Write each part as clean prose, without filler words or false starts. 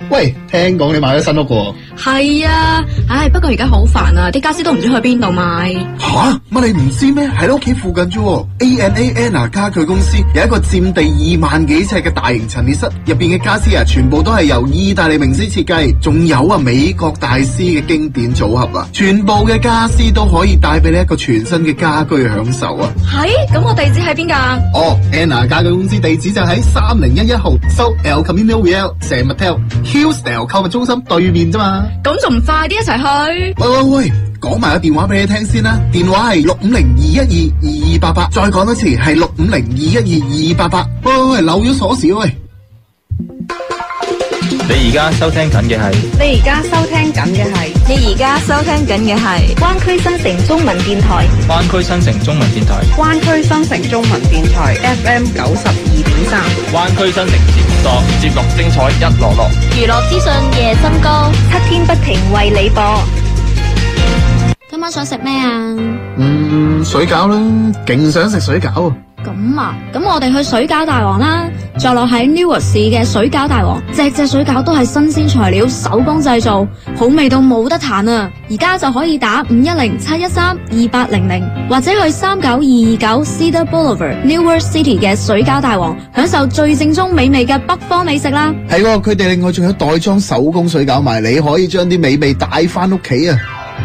喂，聽講你買咗新屋喎？ 係啊，不過而家好煩啊，啲家私都唔知去邊度買。 吓，乜你唔知咩？喺你屋企附近啫。ANA 家具公司有一個佔地2萬幾尺嘅大型陳列室，入邊嘅家私啊，全部都係由意大利名師設計，仲有啊美國大師嘅經典組合啊，全部嘅家私都可以帶俾你一個全新嘅家居享受啊。 係，咁我地址喺邊㗎？ 哦，Anna 家具公司地址就喺3011號，South El Camino Real San Mateo Hillsdale 購物中心對面啫嘛。 咁仲唔快啲一齊去？ 喂，講埋個電話俾你聽先啦，電話係650-212-2288，再講多次係650-212-2288。喂，漏咗鎖匙喂。 你而家收聽緊嘅係灣區新城中文電台FM 92.3， 灣區新城節目多，節目精彩一籮籮， 娛樂資訊夜深歌，7天不停為你播。 今晚想食咩啊？ 水餃啦，勁想食水餃啊！ 咁啊，咁我哋去水餃大王啦，坐落喺 Newark 市嘅水餃大王，隻水餃都係新鮮材料，手工製造，好味到冇得彈啊！而家就可以打510-713-2800，或者去39229 Cedar Boulevard Newark City 嘅水餃大王，享受最正宗美味嘅北方美食啦！ 係喎，佢哋另外仲有袋裝手工水餃賣，你可以將啲美味帶翻屋企啊！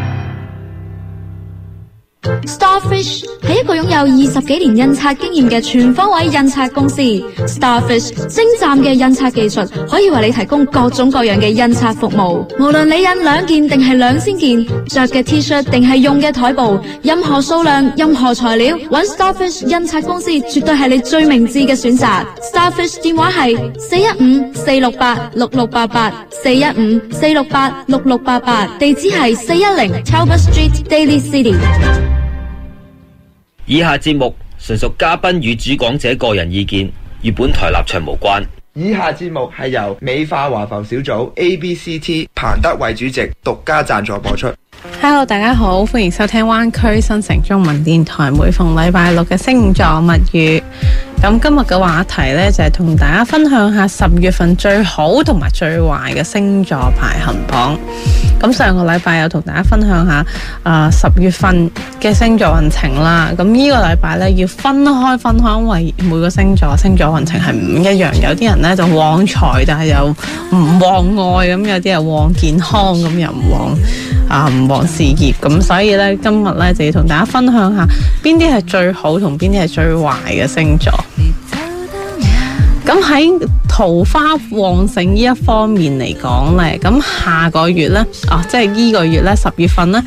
Starfish 係一個擁有20幾年印刷經驗嘅全方位印刷公司。Starfish 精湛嘅印刷技術可以為你提供各種各樣嘅印刷服務。無論你印2件定係2000件，着嘅 T-shirt 定係用嘅台布，任何數量、任何材料，揾 Starfish 印刷公司絕對係你最明智嘅選擇。Starfish 電話係415-468-6688 415-468-6688，地址係410 Talbot Street Daly City。 以下節目純屬嘉賓與主講者個人意見，與本台立場無關。 以下節目係由美化華埠小組 ABCT 彭德偉主席獨家贊助播出。 Hello， 大家好，歡迎收聽灣區新城中文電台每逢禮拜六嘅星座物語。咁今日嘅話題呢，就係同大家分享下10月份最好同埋最壞嘅星座排行榜。咁上個禮拜有同大家分享下10月份嘅星座運程啦。咁呢個禮拜呢，要分開，因為每個星座運程係唔一樣。有啲人呢就旺財，但係又唔旺愛；咁有啲人旺健康，咁又唔旺事業。咁所以呢，今日呢就要同大家分享下邊啲係最好同邊啲係最壞嘅星座。咁喺桃花旺盛呢一方面嚟講呢，咁下個月呢，即係呢個月呢，10月份呢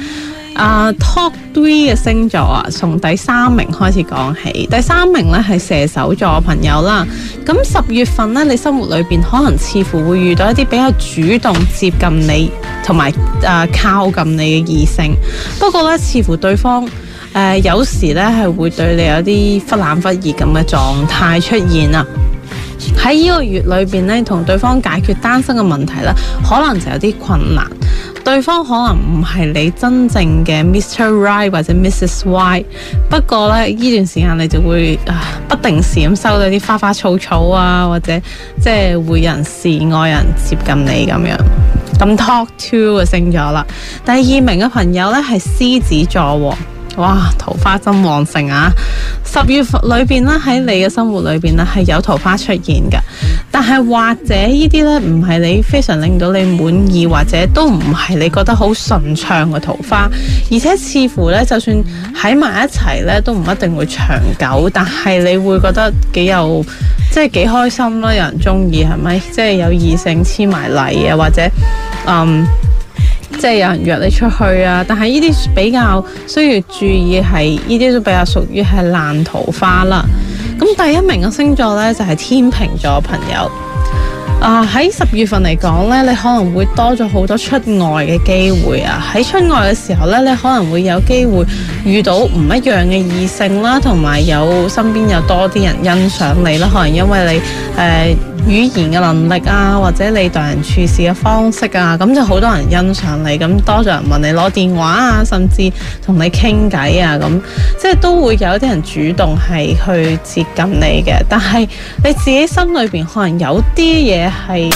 ，Top 3嘅星座啊，從第3名開始講起。第3名呢係射手座朋友啦。咁10月份呢，你生活裏邊可能似乎會遇到一啲比較主動接近你同埋靠近你嘅異性，不過呢，似乎對方有時呢係會對你有啲忽冷忽熱咁嘅狀態出現啊。喺呢個月裏邊呢，同對方解決單身嘅問題呢，可能就有啲困難。對方可能唔係你真正嘅 Mr. Right 或者 Mrs. Right， 不過呢，呢段時間你就會不定時咁收到啲花花草草啊，或者即係會有人示愛人接近你咁樣。咁 Top 2嘅星座啦，第2名嘅朋友呢係獅子座喎。哇，桃花真旺盛啊！10月份裏邊咧，喺你嘅生活裏邊咧係有桃花出現嘅，但係或者呢啲咧唔係你非常令到你滿意，或者都唔係你覺得好順暢嘅桃花，而且似乎咧就算喺埋一齊咧都唔一定會長久，但係你會覺得幾開心啦，有人中意係咪？即係有異性黐埋嚟啊，或者即係有人約你出去啊，但係呢啲比較需要注意，係呢啲都比較屬於係爛桃花啦。咁第1名嘅星座呢，就係天秤座朋友。喺10月份嚟講呢，你可能會多咗好多出外嘅機會啊！喺出外嘅時候呢，你可能會有機會遇到唔一樣嘅異性啦，同埋身邊有多啲人欣賞你啦。可能因為你語言嘅能力啊，或者你待人處事嘅方式啊，咁就好多人欣賞你，咁多咗人問你攞電話啊，甚至同你傾偈啊，咁即係都會有啲人主動係去接近你嘅。但係你自己心裏邊可能有啲嘢係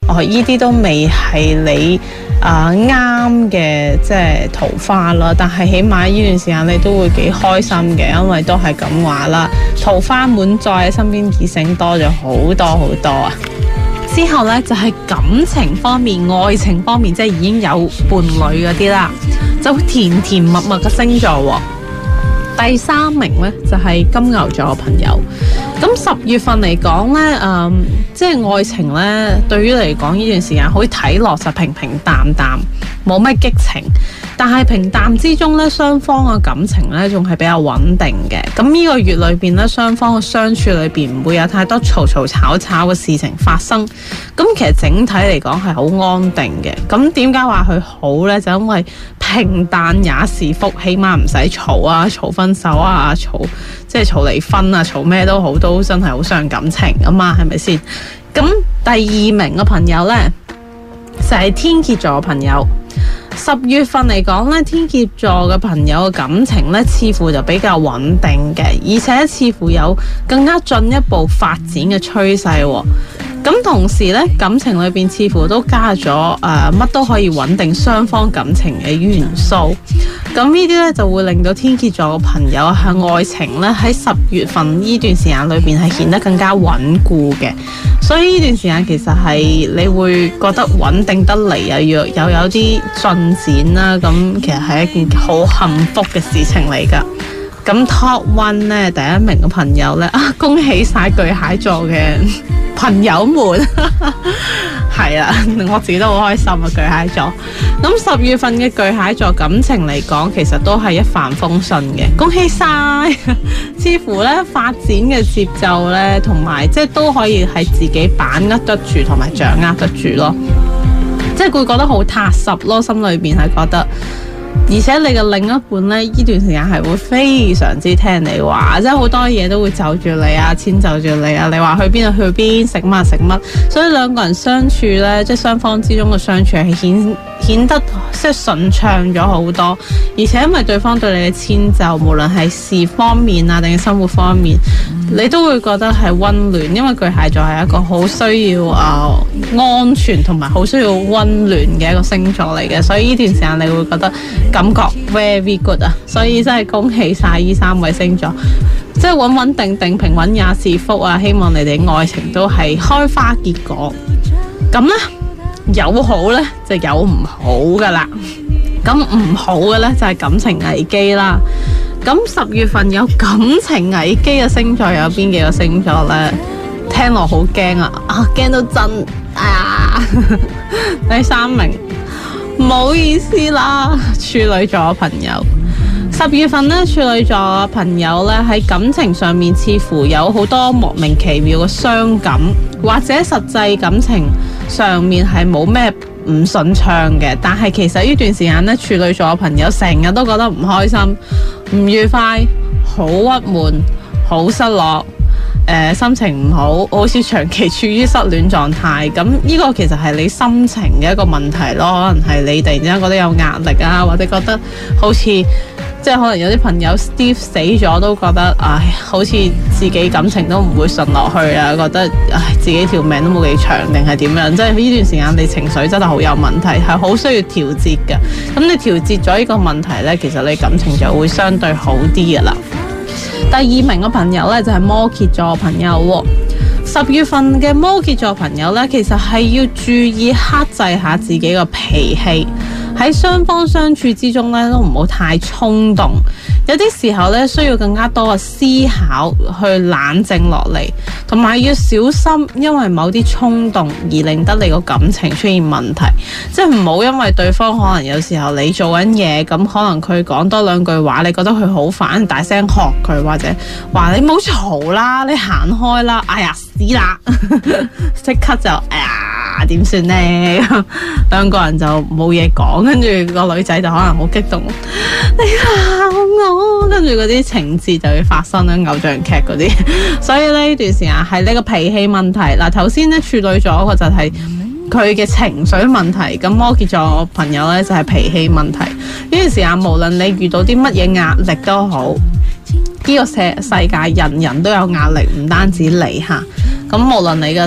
依啲都未係你啱嘅即係桃花啦，但係起碼呢段時間你都會幾開心嘅，因為都係咁話啦，桃花滿載，身邊異性多咗好多好多啊！之後呢，就係感情方面、愛情方面，即係已經有伴侶嗰啲啦，就甜甜蜜蜜嘅星座喎。第3名呢，就係金牛座嘅朋友。咁10月份嚟講呢，即係愛情呢，對於嚟講呢段時間可以睇落就平平淡淡，冇咩激情。但係平淡之中呢，雙方嘅感情呢仲係比較穩定嘅。咁呢個月裏邊呢，雙方嘅相處裏邊唔會有太多嘈嘈吵吵嘅事情發生。咁其實整體嚟講係好安定嘅。咁點解話佢好呢？就因為平淡也是福，起碼唔使嘈啊，嘈分手啊，即係嘈離婚啊，嘈咩都好，都真係好傷感情啊嘛，係咪先？咁第2名嘅朋友呢，就係天蠍座嘅朋友。10月份嚟講呢，天蠍座嘅朋友嘅感情呢，似乎就比較穩定嘅，而且似乎有更加進一步發展嘅趨勢喎。咁同時呢，感情裏邊似乎都加咗乜都可以穩定雙方感情嘅元素。咁呢啲呢，就會令到天蠍座嘅朋友喺愛情呢，喺10月份呢段時間裏邊係顯得更加穩固嘅。所以呢段時間其實係你會覺得穩定得嚟啊，又有啲進展啦。咁其實係一件好幸福嘅事情嚟㗎。咁 Top 1呢，第1名嘅朋友呢，恭喜晒巨蟹座嘅朋友們，係啊，我自己都好開心啊！巨蟹座，咁10月份嘅巨蟹座感情嚟講，其實都係一帆風順嘅，恭喜晒！似乎呢發展嘅節奏呢，同埋即係都可以係自己把握得住同埋掌握得住咯，即係會覺得好踏實咯，心裏邊係覺得。而且你嘅另一半呢，呢段時間係會非常之聽你話，即係好多嘢都會就住你啊，遷就住你啊，你話去邊就去邊，食乜食乜，所以兩個人相處呢，即係雙方之中嘅相處係顯得即係順暢咗好多，而且因為對方對你嘅遷就，無論係事方面啊定係生活方面，你都會覺得係溫暖，因為巨蟹座係一個好需要安全同埋好需要溫暖嘅一個星座嚟嘅，所以呢段時間你會覺得感覺 very good 啊，所以真係恭喜晒呢3位星座，即係穩穩定定，平穩也是福啊！希望你哋愛情都係開花結果。咁呢，有好呢就有唔好噶啦，咁唔好嘅呢就係感情危機啦。咁10月份有感情危機嘅星座有邊幾個星座呢？聽落好驚啊！驚到震啊！第3名，唔好意思啦，處女座嘅朋友。10月份呢，處女座嘅朋友呢，喺感情上面似乎有好多莫名其妙嘅傷感，或者實際感情上面係冇咩唔順暢嘅，但係其實呢段時間呢，處女座嘅朋友成日都覺得唔開心、唔愉快、好鬱悶、好失落，心情唔好，好似長期處於失戀狀態。咁呢個其實係你心情嘅一個問題咯，可能係你突然之間覺得有壓力啊，或者覺得好似即係可能有啲朋友 Steve 死咗都覺得好似自己感情都唔會順落去啊，覺得自己條命都冇幾長定係點樣，即係呢段時間你情緒真係好有問題，係好需要調節嘅。咁你調節咗呢個問題呢，其實你感情就會相對好啲噶啦。第2名嘅朋友呢，就係摩羯座嘅朋友喎。10月份嘅摩羯座朋友呢，其實係要注意克制下自己嘅脾氣，喺雙方相處之中呢，都唔好太衝動，有啲時候呢，需要更加多嘅思考去冷靜落嚟，同埋要小心因為某啲衝動而令得你個感情出現問題，即係唔好因為對方可能有時候你做緊嘢，咁可能佢講多2句話，你覺得佢好煩，大聲喝佢，或者話你唔好嘈啦，你行開啦，哎呀死啦，即刻就哎呀點算呢？2個人就冇嘢講，跟住個女仔就可能好激動，你鬧我，跟住嗰啲情節就會發生啦，偶像劇嗰啲。所以呢段時間係呢個脾氣問題。嗱，頭先呢處女座嗰個就係佢嘅情緒問題，咁摩羯座朋友呢就係脾氣問題。呢段時間無論你遇到啲乜嘢壓力都好，呢個世界人人都有壓力，唔單止你吓。咁無論你嘅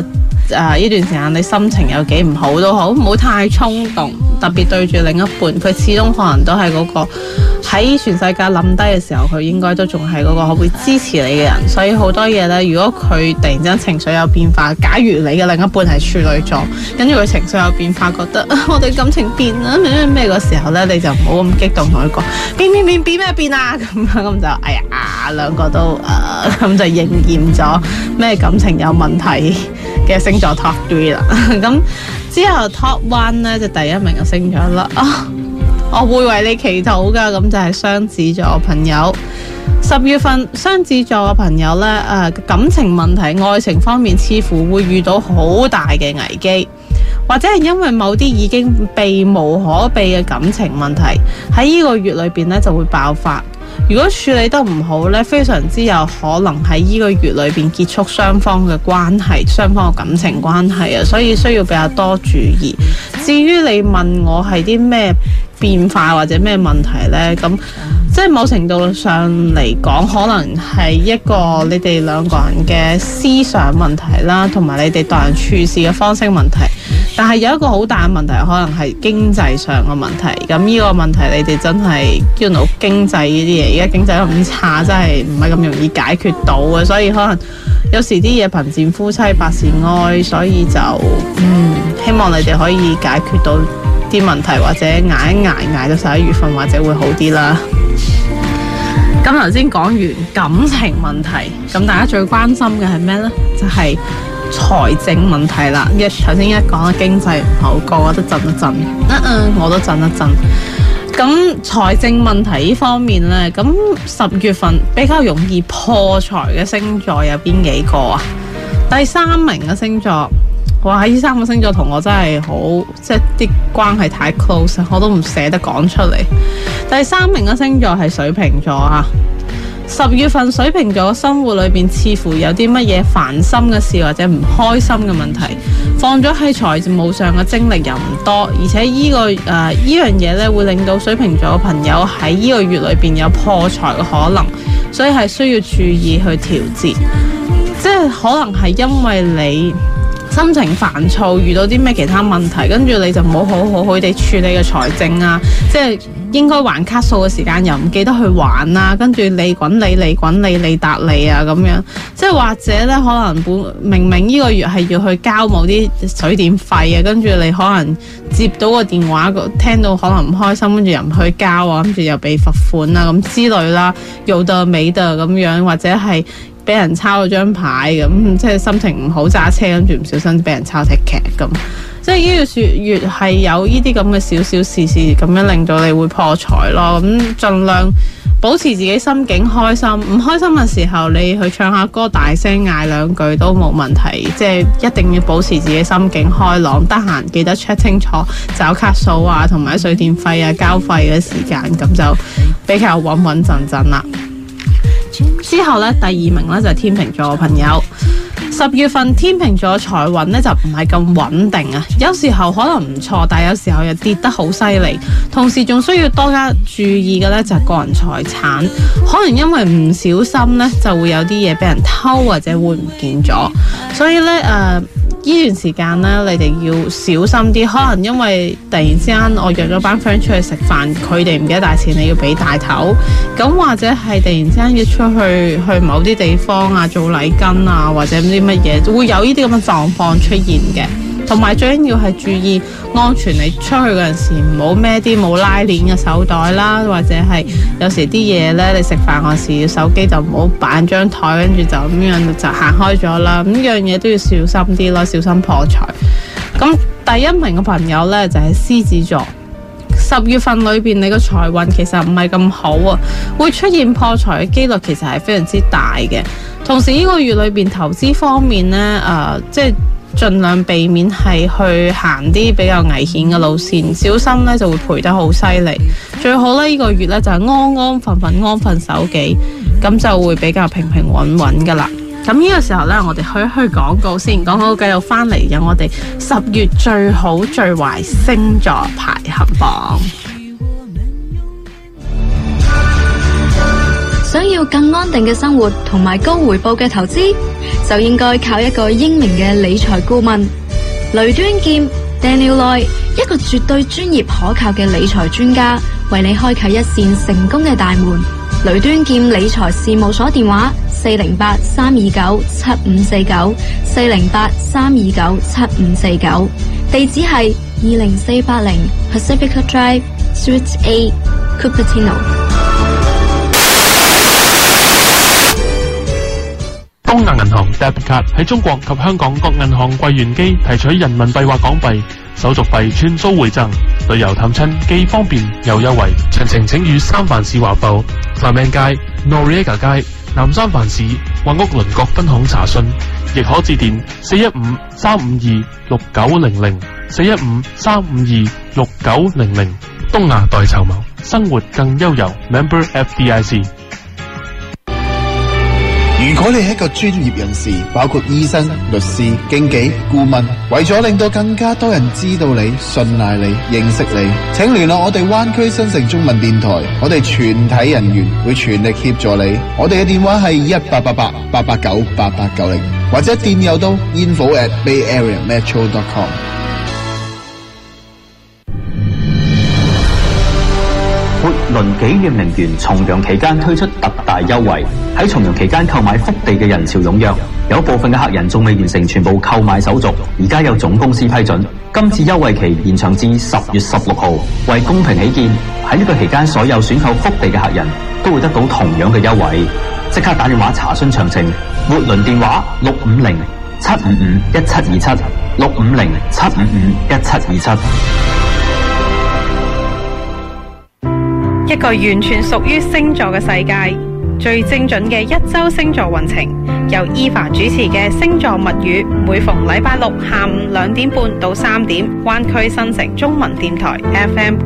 呢段時間你心情有幾唔好都好，唔好太衝動，特別對住另一半，佢始終可能都係嗰個喺全世界冧低嘅時候，佢應該都仲係嗰個會支持你嘅人。所以好多嘢呢，如果佢突然之間情緒有變化，假如你嘅另一半係處女座，跟住佢情緒有變化，覺得我哋感情變啦咩個時候呢，你就唔好咁激動同佢講變咩變啊，咁就哎呀兩個都咁就應驗咗咩感情有問題嘅星座 Top 3啦。咁之後 Top 1呢，就第一名嘅星座啦。我會為你祈禱噶，咁就係雙子座朋友。10月份雙子座嘅朋友呢，感情問題、愛情方面似乎會遇到好大嘅危機，或者係因為某啲已經避無可避嘅感情問題喺呢個月裏邊呢就會爆發。如果處理得唔好呢，非常之有可能喺呢個月裏邊結束雙方嘅關係，雙方嘅感情關係啊，所以需要比較多注意。至於你問我係啲咩變化或者咩問題呢？咁即係某程度上嚟講，可能係一個你哋兩個人嘅思想問題啦，同埋你哋待人處事嘅方式問題。但係有一個好大嘅問題，可能係經濟上嘅問題。咁呢個問題你哋真係經濟呢啲嘢，而家經濟咁差，真係唔係咁容易解決到嘅。所以可能有時啲嘢貧賤夫妻百事哀，所以就希望你哋可以解決到啲問題，或者捱一捱到11月份，或者會好啲啦。咁頭先講完感情問題，咁大家最關心嘅係咩呢？就係財政問題啦。頭先一講經濟唔好，個個都震一震，我都震一震。咁財政問題呢方面呢，咁10月份比較容易破財嘅星座有邊幾個啊？第3名嘅星座，哇！呢3個星座同我真係好，即係啲關係太 close， 我都唔捨得講出嚟。第3名嘅星座係水瓶座啊。10月份水瓶座嘅生活裏邊似乎有啲乜嘢煩心嘅事或者唔開心嘅問題，放咗喺財務上嘅精力又唔多，而且呢樣嘢咧會令到水瓶座嘅朋友喺呢個月裏邊有破財嘅可能，所以係需要注意去調節。即係可能係因為你心情煩躁，遇到啲咩其他問題，跟住你就冇好地處理嘅財政啊，即係應該還卡數嘅時間又唔記得去還啊，跟住你滾你答你啊咁樣，即係或者咧可能明呢個月係要去交某啲水電費啊，跟住你可能接到個電話，聽到可能唔開心，跟住又唔去交啊，跟住又被罰款啊咁之類啦，有的沒的咁樣，或者係俾人抄咗張牌咁，即係心情唔好揸車，跟住唔小心俾人抄踢劇咁，即係呢個月係有呢啲咁嘅小事咁樣令到你會破財咯。咁盡量保持自己心境開心，唔開心嘅時候你去唱下歌，大聲嗌兩句都冇問題。即係一定要保持自己心境開朗，得閒記得 check 清楚找卡數啊，同埋水電費啊交費嘅時間，咁就比較穩陣啦。之後咧，第2名咧就係天秤座嘅朋友。10月份天秤座嘅財運咧就唔係咁穩定啊，有時候可能唔錯，但係有時候又跌得好犀利。同時仲需要多加注意嘅咧就係個人財產，可能因為唔小心咧就會有啲嘢俾人偷或者會唔見咗，所以咧呢段時間咧，你哋要小心啲。可能因為突然之間我約咗班 friend 出去食飯，佢哋唔記得帶錢，你要俾大頭。咁或者係突然之間要出去某啲地方啊，做禮金啊，或者唔知乜嘢，會有呢啲咁嘅狀況出現嘅。同埋最緊要係注意安全，你出去嗰陣時唔好孭啲冇拉鏈嘅手袋啦，或者係有時啲嘢呢，你食飯嗰時手機就唔好擺張台，跟住就咁樣就行開咗啦。咁樣嘢都要小心啲咯，小心破財。咁第1名嘅朋友呢，就係獅子座。10月份裏邊你個財運其實唔係咁好啊，會出現破財嘅機率其實係非常之大嘅。同時呢個月裏邊投資方面呢，即係盡量避免係去行啲比較危險嘅路線，小心呢就會賠得好犀利。最好呢個月呢就係安安分守己，咁就會比較平穩噶啦。咁呢個時候呢，我哋去廣告先，廣告繼續翻嚟有我哋10月最好最壞星座排行榜。 想要更安定嘅生活同埋高回報嘅投資，就應該靠一個英明嘅理財顧問雷端劍 Daniel Loy， 一個絕對專業可靠嘅理財專家，為你開啟一扇成功嘅大門。雷端劍理財事務所電話408-329-7549 408-329-7549，地址係20480 Pacifica Drive Suite A Cupertino。 東亞銀行 Debit Card 喺中國及香港各銀行櫃員機提取人民幣或港幣，手續費全數回贈，旅遊探親既方便又優惠。詳情請與三藩市華埠、Clement街、Noriega街、南三藩市或屋鄰國分行查詢，亦可致電415-352-6900 415-352-6900。東亞代籌謀，生活更悠遊。Member FDIC。 如果你係一個專業人士，包括醫生、律師、經紀、顧問，為咗令到更加多人知道你、信賴你、認識你，請聯絡我哋灣區新城中文電台，我哋全體人員會全力協助你。我哋嘅電話係1888-889-8890，或者電郵到 info@bayareametro.com。 活輪紀念陵園重陽期間推出特大優惠，喺重陽期間購買福地嘅人潮踴躍，有部分嘅客人仲未完成全部購買手續，而家有總公司批准，今次優惠期延長至10月16號。為公平起見，喺呢個期間所有選購福地嘅客人都會得到同樣嘅優惠。即刻打電話查詢詳情，活輪電話650-755-1727 650-755-1727。 一個完全屬於星座嘅世界，最精準嘅一周星座運程，由Eva主持嘅星座物語，每逢禮拜六下午2點半到3點，灣區新城中文電台 FM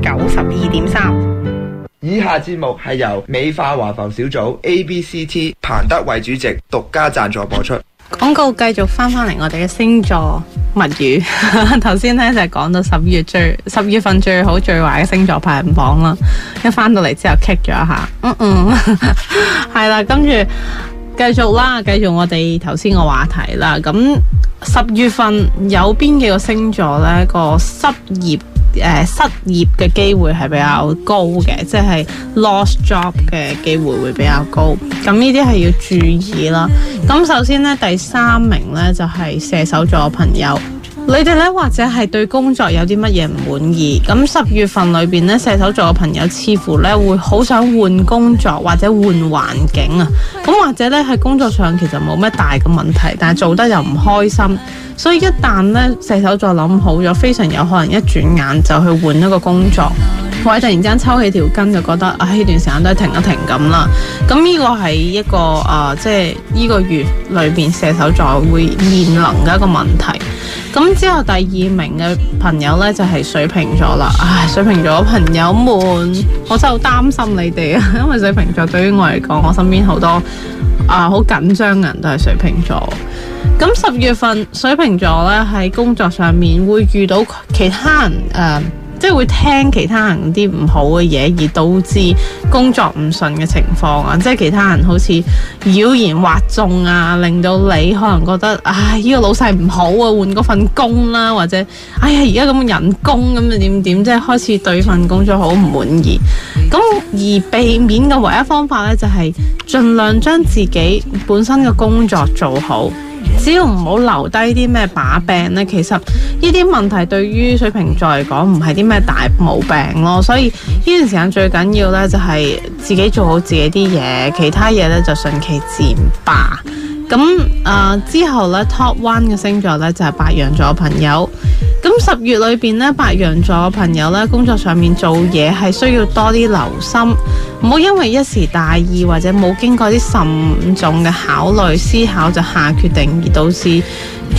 92.3。 以下節目係由美化華埠小組 ABCT 彭德偉主席獨家贊助播出。 廣告繼續翻嚟我哋嘅星座物語，頭先咧就係講到10月份最好最壞嘅星座排行榜啦。一翻到嚟之後 kick 咗一下，係啦，跟住繼續我哋頭先個話題啦。咁10月份有邊幾個星座咧個失業嘅機會係比較高嘅，即係 lost job 嘅機會會比較高。咁呢啲係要注意啦。咁首先呢，第3名呢就係射手座嘅朋友，你哋呢或者係對工作有啲乜嘢唔滿意。咁10月份裏邊呢，射手座嘅朋友似乎呢會好想換工作或者換環境啊。咁或者呢喺工作上其實冇咩大嘅問題，但係做得又唔開心。所以一旦咧射手座諗好咗，非常有可能一轉眼就去換一個工作，或者突然之間抽起條筋就覺得呢段時間都係停一停咁啦。咁呢個係一個即係呢個月裏邊射手座會面臨嘅一個問題。咁之後第2名嘅朋友呢，就係水瓶座啦。水瓶座嘅朋友們，我真係好擔心你哋啊，因為水瓶座對於我嚟講，我身邊好多好緊張嘅人都係水瓶座。咁10月份水瓶座咧喺工作上面會遇到其他人即係會聽其他人啲唔好嘅嘢，而導致工作唔順嘅情況啊！即係其他人好似妖言惑眾啊，令到你可能覺得呢個老細唔好啊，換嗰份工啦，或者而家咁嘅人工咁點，即係開始對份工作好唔滿意。咁而避免嘅唯一方法咧，就係盡量將自己本身嘅工作做好。只要唔好留低啲咩把柄呢，其實呢啲問題對於水瓶座嚟講唔係啲咩大毛病咯。所以呢段時間最緊要呢，就係自己做好自己啲嘢，其他嘢呢就順其自然吧。咁之後呢 Top 1嘅星座呢，就係白羊座嘅朋友。咁10月裏邊呢，白羊座嘅朋友呢，工作上面做嘢係需要多啲留心，唔好因為一時大意或者冇經過啲慎重嘅考慮思考就下決定，而導致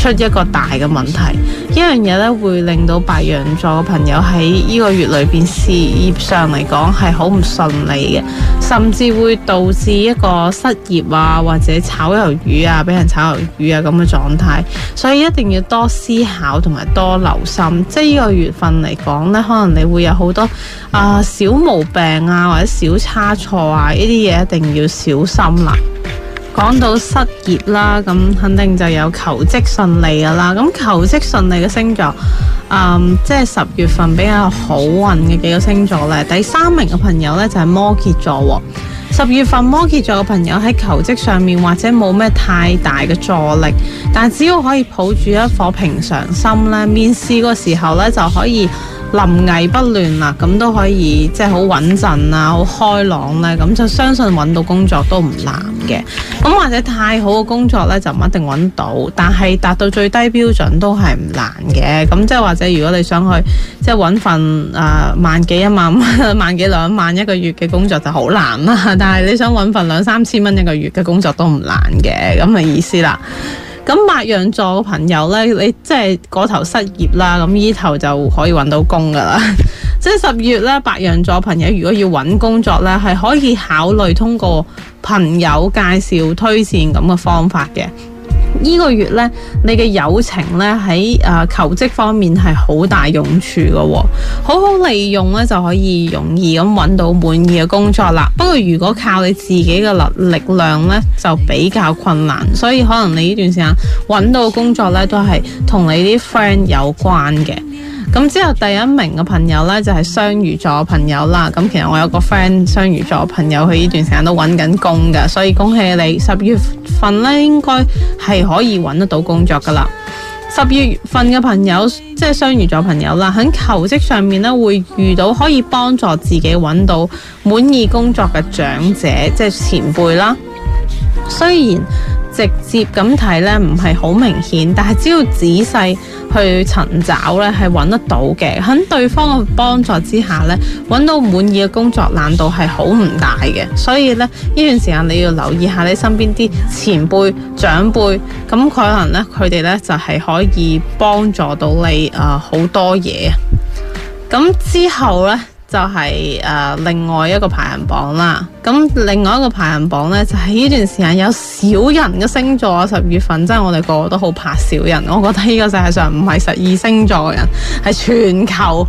出一個大嘅問題。呢樣嘢咧會令到白羊座嘅朋友喺呢個月裏邊事業上嚟講係好唔順利嘅，甚至會導致一個失業啊，或者炒魷魚啊，俾人炒魷魚啊咁嘅狀態。所以一定要多思考同埋多留心。即係呢個月份嚟講咧，可能你會有好多小毛病啊，或者小差錯啊，呢啲嘢一定要小心啦。講到失業啦，咁肯定就有求職順利噶啦。咁求職順利嘅星座，即係10月份比較好運嘅幾個星座呢。第3名嘅朋友呢，就係摩羯座。10月份摩羯座嘅朋友喺求職上面或者冇咩太大嘅助力，但只要可以抱住一顆平常心呢，面試嗰時候呢，就可以臨危不亂啦，咁都可以即係好穩陣啊，好開朗咧，咁就相信揾到工作都唔難嘅。咁或者太好嘅工作咧就唔一定揾到，但係達到最低標準都係唔難嘅。咁即係或者如果你想去即係揾份萬幾1萬蚊、萬幾2萬一個月嘅工作就好難啦，但係你想揾份2-3千蚊一個月嘅工作都唔難嘅，咁嘅意思啦。咁白羊座嘅朋友呢，你即係嗰頭失業啦，咁呢頭就可以揾到工噶啦。即係10月呢，白羊座朋友如果要揾工作呢，係可以考慮通過朋友介紹、推薦咁嘅方法嘅。呢個月呢，你嘅友情呢喺求職方面係好大用處嘅喎，好好利用呢就可以容易咁揾到滿意嘅工作啦。不過如果靠你自己嘅力量呢，就比較困難，所以可能你呢段時間揾到嘅工作呢，都係同你啲 friend 有關嘅。咁之後第1名嘅朋友呢，就係雙魚座嘅朋友啦。咁其實我有個 friend 雙魚座嘅朋友，佢呢段時間都揾緊工㗎，所以恭喜你10月份呢，應該係可以揾得到工作噶啦。10月份嘅朋友即係雙魚座朋友啦，喺求職上面呢，會遇到可以幫助自己揾到滿意工作嘅長者，即係前輩啦。雖然直接咁睇呢唔係好明顯，但係只要仔細去尋找呢係揾得到嘅。喺對方嘅幫助之下呢，揾到滿意嘅工作難度係好唔大嘅。所以呢段時間你要留意下你身邊啲前輩長輩，咁可能呢佢哋呢就係可以幫助到你好多嘢。咁之後呢就係另外一個排行榜啦。咁另外一個排行榜呢，就係呢段時間有小人嘅星座。10月份真係我哋個個都好怕小人，我覺得呢個世界上唔係12星座嘅人，係全球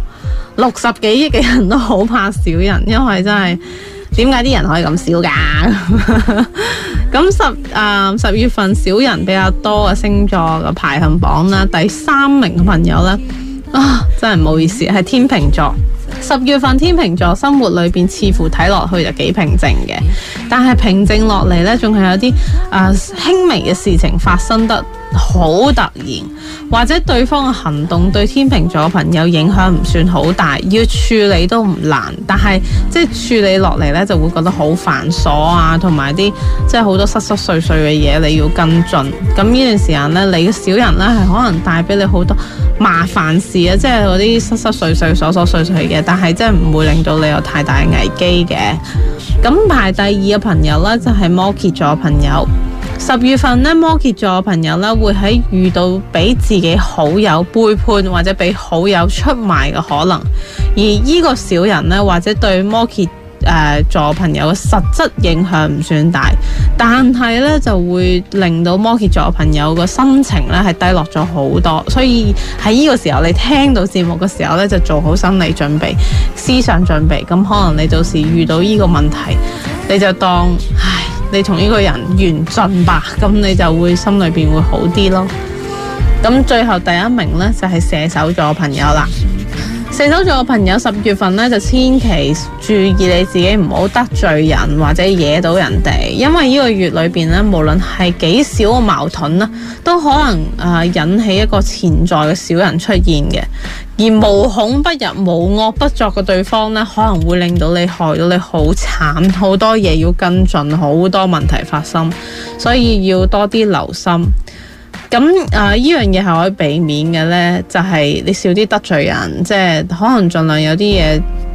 60幾億嘅人都好怕小人，因為真係點解啲人可以咁少㗎？咁10月份小人比較多嘅星座嘅排行榜啦，第3名嘅朋友呢，真係唔好意思，係天秤座。10月份天秤座生活裏邊似乎睇落去就幾平靜嘅，但係平靜落嚟呢，仲係有啲輕微嘅事情發生得好突然，或者對方嘅行動對天秤座嘅朋友影響唔算好大，要處理都唔難，但係即係處理落嚟呢，就會覺得好繁瑣啊，同埋啲即係好多濕濕碎碎嘅嘢你要跟進。咁呢段時間呢，你嘅小人呢，係可能帶俾你好多麻煩事啊，即係嗰啲濕濕碎碎、瑣瑣碎碎嘅，但係真係唔會令到你有太大危機嘅。咁排第2嘅朋友呢，就係摩羯座嘅朋友。10月份呢，摩羯座嘅朋友呢，會喺遇到俾自己好友背叛或者俾好友出賣嘅可能，而呢個小人呢，或者對摩羯座朋友嘅實質影響唔算大，但係呢就會令到摩羯座朋友個心情呢係低落咗好多，所以喺呢個時候你聽到節目嘅時候呢，就做好心理準備、思想準備，咁可能你到時遇到呢個問題，你就當你同呢個人緣盡吧，咁你就會心裏邊會好啲咯。咁最後第1名呢，就係射手座朋友啦。射手座嘅朋友10月份呢，就千祈注意你自己唔好得罪人或者惹到人哋，因為呢個月裏邊呢，無論係幾少嘅矛盾呢，都可能引起一個潛在嘅小人出現嘅。而無孔不入、無惡不作嘅對方呢，可能會令到你害到你好慘，好多嘢要跟進，好多問題發生，所以要多啲留心。咁呢樣嘢係可以避免嘅呢，就係你少啲得罪人，即係可能盡量有啲嘢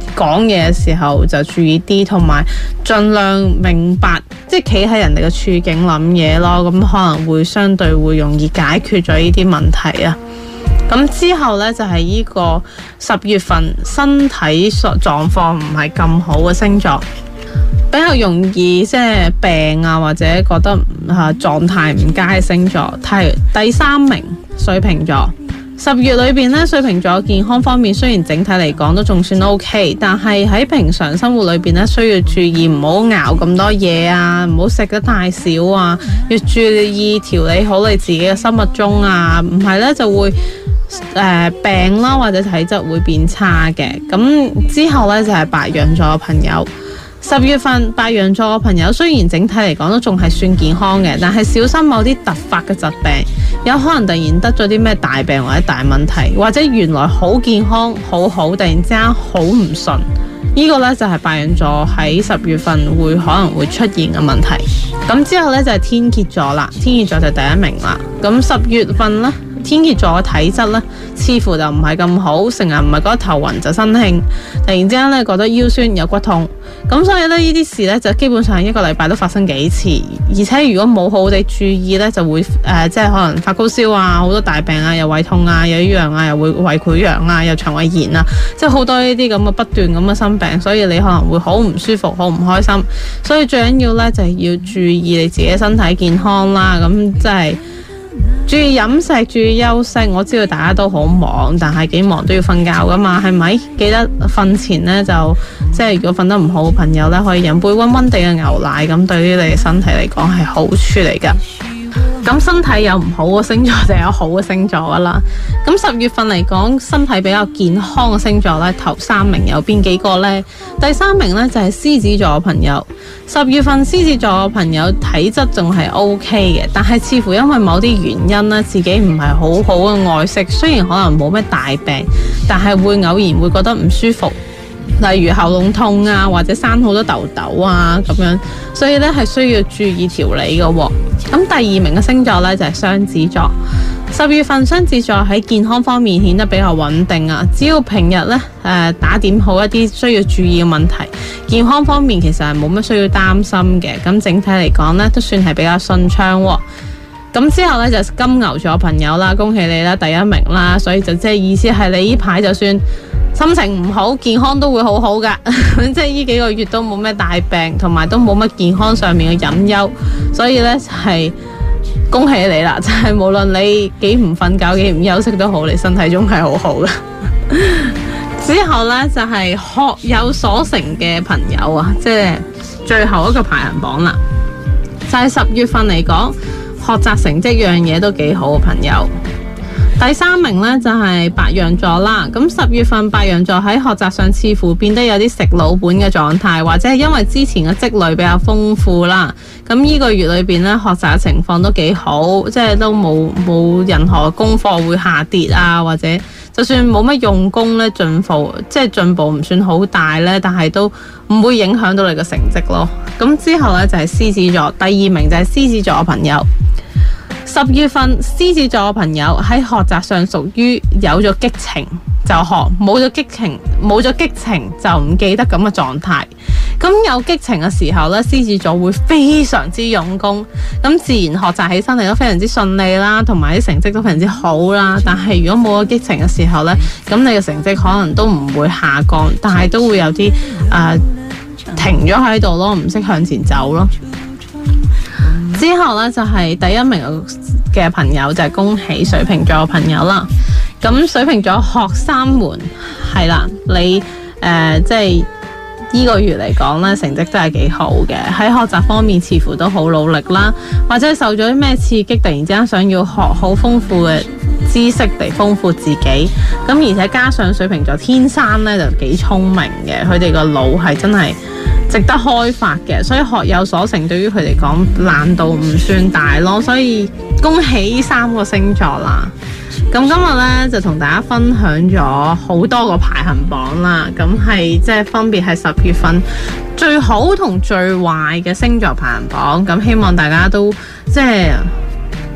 講嘢嘅時候就注意啲，同埋盡量明白，即係企喺人哋嘅處境諗嘢咯。咁可能會相對會容易解決咗呢啲問題啊。咁之後呢，就係呢個10月份身體狀況唔係咁好嘅星座，比較容易即係病啊，或者覺得狀態唔佳嘅星座，係第3名水瓶座。10月裏邊呢，水瓶座健康方面雖然整體嚟講都仲算 OK， 但係喺平常生活裏邊呢，需要注意唔好熬咁多嘢啊，唔好食得太少啊，要注意調理好你自己嘅生物鐘啊，唔係呢就會病啦，或者體質會變差嘅。咁之後呢，就係白羊座嘅朋友。10月份白羊座嘅朋友雖然整體嚟講都仲係算健康嘅，但係小心某啲突發嘅疾病，有可能突然得咗啲咩大病或者大問題，或者原來好健康好好，突然之間好唔順，呢個呢，就係白羊座喺10月份可能會出現嘅問題。咁之後呢，就係天蠍座啦，天蠍座就第1名啦。咁10月份呢，天蠍座嘅體質呢，似乎就唔係咁好，成日唔係覺得頭暈就身興，突然之間呢，覺得腰酸有骨痛，咁所以呢啲事呢，就基本上1個禮拜都發生幾次，而且如果冇好好地注意呢，就會即係可能發高燒啊，好多大病啊，又胃痛啊，又呢樣啊，又會胃潰瘍啊，又腸胃炎啊，即係好多呢啲咁嘅不斷咁嘅生病，所以你可能會好唔舒服，好唔開心，所以最緊要呢，就係要注意你自己身體健康啦，咁即係注意飲食，注意休息。我知道大家都好忙，但係幾忙都要瞓覺噶嘛，係咪？記得瞓前呢，就即係如果瞓得唔好嘅朋友呢，可以飲杯溫溫地嘅牛奶，咁對於你嘅身體嚟講係好處嚟噶。咁身體有唔好嘅星座就有好嘅星座噶啦。咁10月份嚟講，身體比較健康嘅星座呢，頭3名有邊幾個呢？第3名呢，就係獅子座嘅朋友。10月份獅子座嘅朋友體質仲係 OK 嘅，但係似乎因為某啲原因呢，自己唔係好好嘅外食，雖然可能冇咩大病，但係會偶然會覺得唔舒服。例如喉嚨痛啊，或者生好多痘痘啊咁樣，所以呢係需要注意調理嘅喎。咁第2名嘅星座呢，就係雙子座。10月份雙子座喺健康方面顯得比較穩定啊，只要平日呢打點好一啲需要注意嘅問題，健康方面其實係冇乜需要擔心嘅。咁整體嚟講呢，都算係比較順暢喎。咁之後呢，就金牛座朋友啦，恭喜你啦，第1名啦，所以就即係意思係你呢排就算心情唔好，健康都會好好噶，即係呢幾個月都冇咩大病，同埋都冇乜健康上面嘅隱憂，所以呢，係恭喜你啦！就係無論你幾唔瞓覺，幾唔休息都好，你身體仲係好好噶。之後呢，就係學有所成嘅朋友啊，即係最後一個排行榜啦。就係10月份嚟講，學習成績樣嘢都幾好嘅朋友。第3名呢，就係白羊座啦。咁10月份白羊座喺學習上似乎變得有啲食老本嘅狀態，或者係因為之前嘅積累比較豐富啦。咁呢個月裏邊呢，學習嘅情況都幾好，即係都冇任何功課會下跌啊，或者就算冇乜用功呢，進步唔算好大呢，但係都唔會影響到你嘅成績咯。咁之後呢，就係獅子座，第2名就係獅子座嘅朋友。10月份獅子座嘅朋友喺學習上屬於有咗激情就學，冇咗激情就唔記得咁嘅狀態。咁有激情嘅時候呢，獅子座會非常之用功，咁自然學習起身嚟都非常之順利啦，同埋啲成績都非常之好啦。但係如果冇咗激情嘅時候呢，咁你嘅成績可能都唔會下降，但係都會有啲停咗喺度咯，唔識向前走咯。之後呢，就係第1名嘅朋友，就係恭喜水瓶座嘅朋友啦。咁水瓶座學生們係啦，你即係呢個月嚟講呢，成績真係幾好嘅，喺學習方面似乎都好努力啦，或者受咗啲咩刺激，突然之間想要學好豐富嘅知識嚟豐富自己。咁而且加上水瓶座天生呢就幾聰明嘅，佢哋個腦係真係值得開發嘅，所以學有所成對於佢嚟講難度唔算大咯，所以恭喜呢3個星座啦。咁今日呢，就同大家分享咗好多個排行榜啦，咁係即係分別係10月份最好同最壞嘅星座排行榜，咁希望大家都即係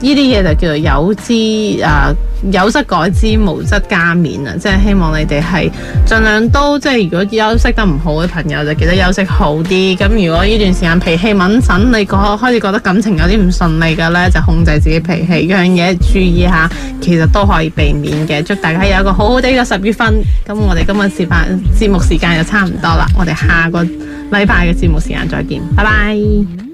呢啲嘢就叫做有則改之，無則加勉啊！即係希望你哋係盡量都即係，如果休息得唔好嘅朋友就記得休息好啲。咁如果呢段時間脾氣敏感，你開始覺得感情有啲唔順利嘅呢，就控制自己脾氣，樣嘢注意下，其實都可以避免嘅。祝大家有一個好好地嘅10月份。咁我哋今日節目時間就差唔多啦，我哋下個禮拜嘅節目時間再見，拜拜。